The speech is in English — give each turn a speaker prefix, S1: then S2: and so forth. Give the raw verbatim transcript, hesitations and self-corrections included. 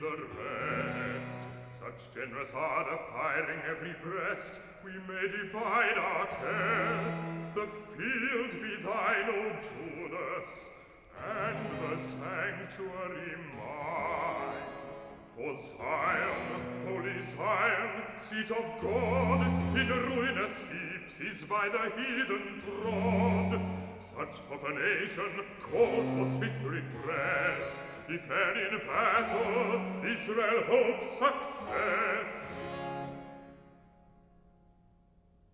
S1: the rest. Such generous ardor firing every breast, we may divide our cares. The field be thine, O Judas, and the sanctuary mine. For Zion, holy Zion, seat of God, in ruinous heaps is by the heathen trod. Such profanation cause for swift redress, if e'er in battle Israel hopes success.